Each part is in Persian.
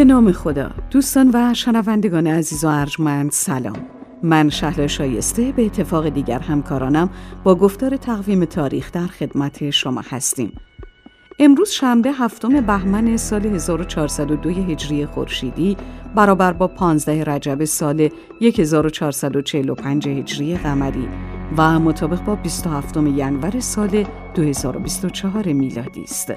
به نام خدا. دوستان و شنوندگان عزیز و ارجمند سلام. من شهلا شایسته به اتفاق دیگر همکارانم با گفتار تقویم تاریخ در خدمت شما هستیم. امروز شنبه 7 بهمن سال 1402 هجری خورشیدی برابر با 15 رجب سال 1445 هجری قمری و مطابق با 27 ینور سال 2024 میلادی است.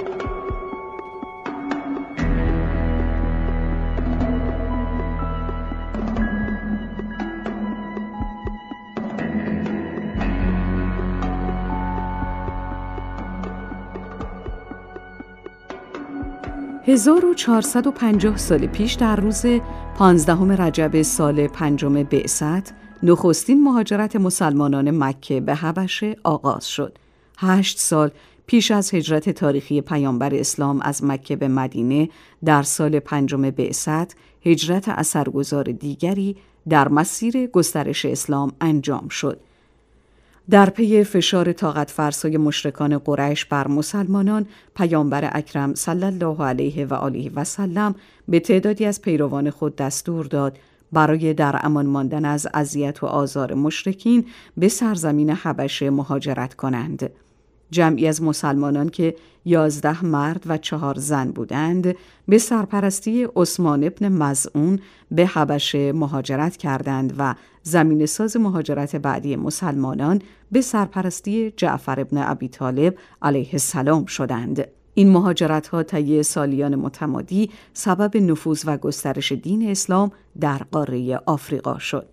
1450 سال پیش در روز 15 رجب سال 5 بعثت، نخستین مهاجرت مسلمانان مکه به حبشه آغاز شد. 8 سال پیش از هجرت تاریخی پیامبر اسلام از مکه به مدینه در سال 5 بعثت، هجرت اثرگذار دیگری در مسیر گسترش اسلام انجام شد. در پی فشار طاقت فرسای مشرکان قریش بر مسلمانان، پیامبر اکرم صلی الله علیه و آله و سلم به تعدادی از پیروان خود دستور داد برای در امان ماندن از اذیت و آزار مشرکین به سرزمین حبشه مهاجرت کنند. جمعی از مسلمانان که 11 مرد و 4 زن بودند، به سرپرستی عثمان ابن مظعون به حبشه مهاجرت کردند و زمین ساز مهاجرت بعدی مسلمانان به سرپرستی جعفر ابن ابی طالب علیه السلام شدند. این مهاجرت‌ها طی سالیان متمادی سبب نفوذ و گسترش دین اسلام در قاره آفریقا شد.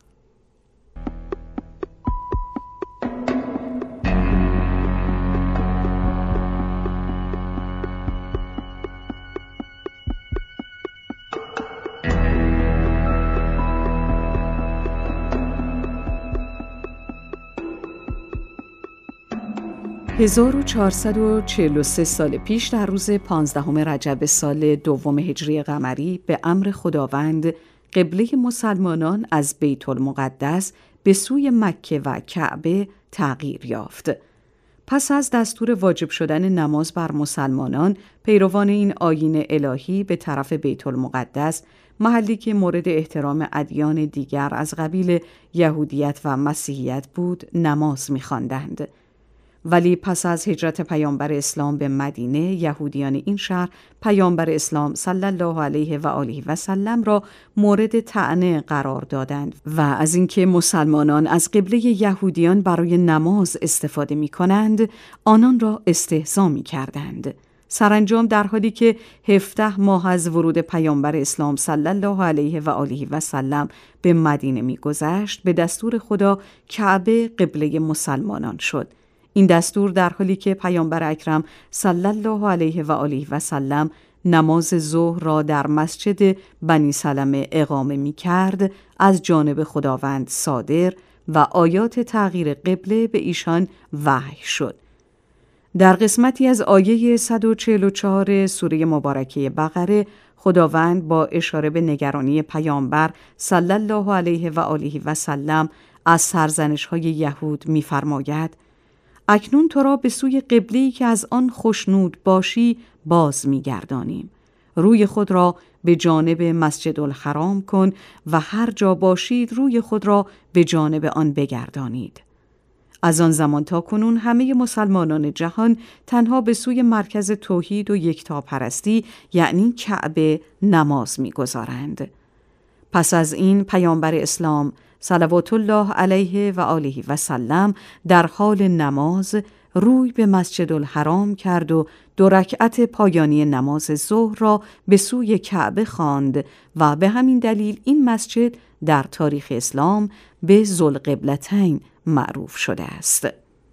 « 1443 سال پیش در روز 15 رجب سال 2 هجری قمری به امر خداوند قبله مسلمانان از بیت المقدس به سوی مکه و کعبه تغییر یافت. پس از دستور واجب شدن نماز بر مسلمانان، پیروان این آیین الهی به طرف بیت المقدس، محلی که مورد احترام ادیان دیگر از قبیل یهودیت و مسیحیت بود، نماز می‌خواندند. ولی پس از هجرت پیامبر اسلام به مدینه، یهودیان این شهر پیامبر اسلام صلی الله علیه و آله و سلم را مورد طعنه قرار دادند و از اینکه مسلمانان از قبله یهودیان برای نماز استفاده می کنند، آنان را استهزا می کردند. سرانجام در حالی که 17 ماه از ورود پیامبر اسلام صلی الله علیه و آله و سلم به مدینه می گذشت، به دستور خدا کعبه قبله مسلمانان شد. این دستور در حالی که پیامبر اکرم صلی الله علیه و آله و سلم نماز ظهر را در مسجد بنی سلمه اقامه می کرد، از جانب خداوند صادر و آیات تغییر قبله به ایشان وحی شد. در قسمتی از آیه 144 سوره مبارکه بقره، خداوند با اشاره به نگرانی پیامبر صلی الله علیه و آله و سلم از سرزنش‌های یهود می‌فرماید: اکنون تو را به سوی قبله‌ای که از آن خوشنود باشی باز می‌گردانیم. روی خود را به جانب مسجد الحرام کن و هر جا باشید روی خود را به جانب آن بگردانید. از آن زمان تا کنون همه مسلمانان جهان تنها به سوی مرکز توحید و یکتاپرستی یعنی کعبه نماز می‌گذارند. پس از این پیامبر اسلام صلوات الله علیه و آله و سلم در حال نماز روی به مسجد الحرام کرد و 2 رکعت پایانی نماز ظهر را به سوی کعبه خواند و به همین دلیل این مسجد در تاریخ اسلام به ذوالقبلتین معروف شده است.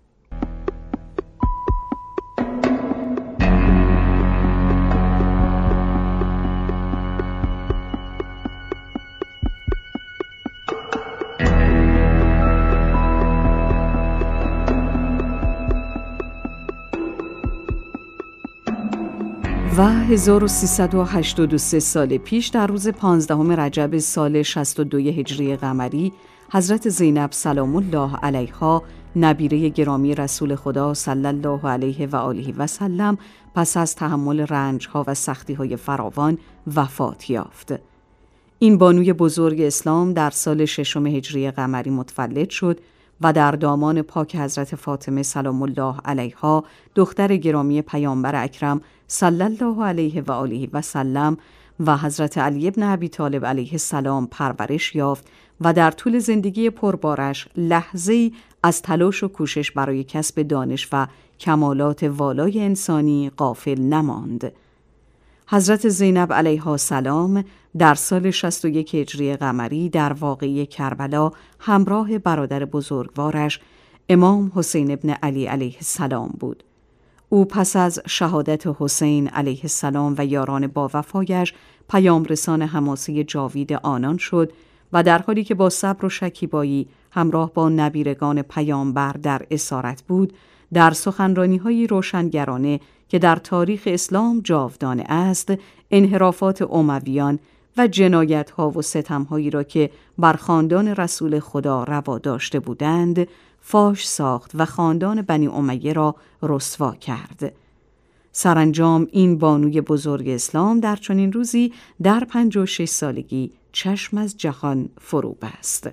و 1383 سال پیش در روز 15 رجب سال 62 هجری قمری، حضرت زینب سلام الله علیها، نبیره گرامی رسول خدا صلی الله علیه و آله و سلم، پس از تحمل رنج‌ها و سختی‌های فراوان وفات یافت. این بانوی بزرگ اسلام در سال 6 هجری قمری متولد شد و در دامان پاک حضرت فاطمه سلام الله علیها دختر گرامی پیامبر اکرم صلی الله علیه و آله و سلم و حضرت علی بن ابی طالب علیه السلام پرورش یافت و در طول زندگی پربارش لحظه‌ای از تلاش و کوشش برای کسب دانش و کمالات والای انسانی غافل نماند. حضرت زینب علیها السلام در سال 61 هجری قمری در واقعه کربلا همراه برادر بزرگوارش امام حسین ابن علی علیه السلام بود. او پس از شهادت حسین علیه السلام و یاران با وفایش پیام رسان حماسه جاوید آنان شد و در حالی که با صبر و شکیبایی همراه با نبیرگان پیامبر در اسارت بود، در سخنرانی‌های روشنگرانه که در تاریخ اسلام جاودانه است، انحرافات امویان و جنایت‌ها و ستم‌هایی را که بر خاندان رسول خدا روا داشته بودند، فاش ساخت و خاندان بنی امیه را رسوا کرد. سرانجام این بانوی بزرگ اسلام در چنین روزی در 56 سالگی چشم از جهان فرو بست.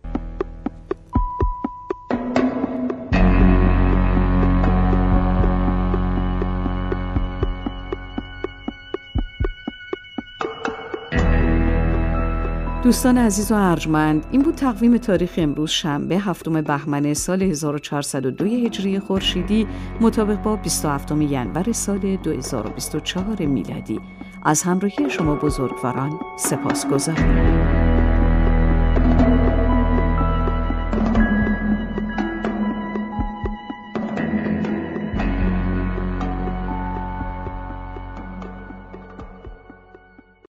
دوستان عزیز و ارجمند، این بود تقویم تاریخ امروز شنبه 7 بهمن سال 1402 هجری خورشیدی مطابق با 27 ینور سال 2024 میلادی. از همراهی شما بزرگواران سپاسگزارم.